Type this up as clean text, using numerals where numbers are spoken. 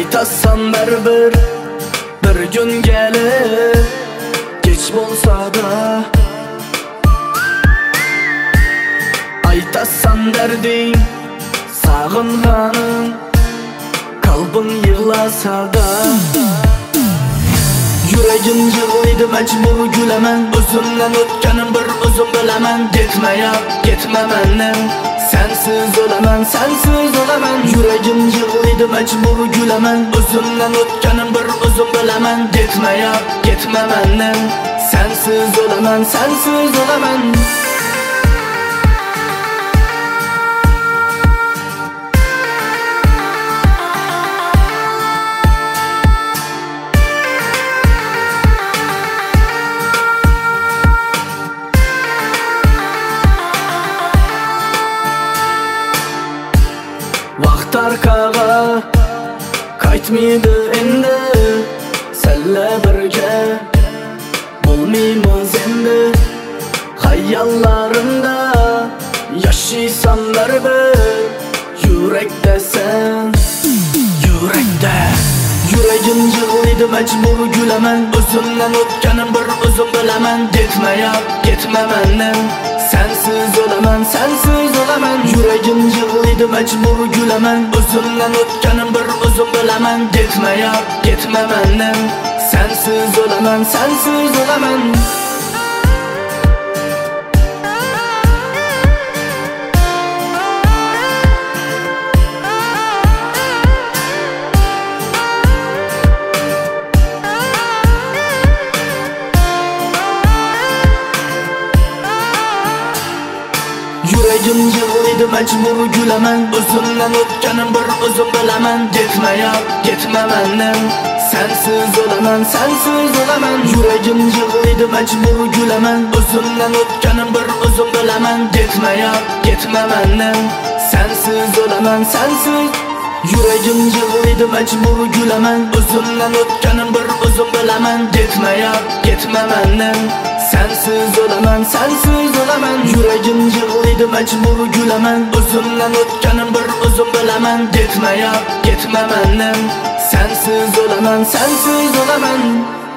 Aytasan bir gün gelir, geç bolsa da. Aytasan derdin, sağınganin, kalbin yığlasa da. Yüreğim yığlaydı, mecbur gülemen. Özümden ötkenim bir özüm bilemen. Gitme ya, gitme menden. Sensiz ölemen, sensiz ölemen. Yüreğim yığlaydı, mecbur gülemen. Özümden ötkenim bir özüm bilemen. Gitme ya, gitme menden. Sensiz ölemen, sensiz ölemen. Vaqt arkaga qaytmaydi endi, senle birge bo'lmaymiz endi. Hayallarimda yaşaysan bir yürekde sen, yürekde. Yüreğim yığlaydı, mecbur gülemen. Özümden ötkenim bir özüm bilemen. Gitme ya, gitme menden. Sensiz ölemen, sensiz ölemen. Yüreğim yığlaydı, mecbur gülemen. Özümden ötkenim bir özüm bilemen. Gitme ya, gitme menden. Sensiz ölemen, sensiz ölemen. Yüreğim yığlaydı, mecbur gülemen. Özümden ötkenim bir özüm bilemen. Gitme ya, gitme menden. Sensiz ölemen, sensiz ölemen. Yüreğim yığlaydı, mecbur gülemen. Özümden ötkenim bir özüm bilemen. Gitme ya, gitme menden. Sensiz ölemen, sensiz. Yüreğim yığlaydı, mecbur gülemen. Özümden ötkenim bir özüm bilemen. Gitme ya, gitme menden. Sensiz ölemen, sensiz ölemen. Yüreğim yığlaydı, mecbur gülemen. Özümden ötkenim bir özüm bilemen. Gitme ya, gitme menden. Sensiz ölemen, sensiz ölemen.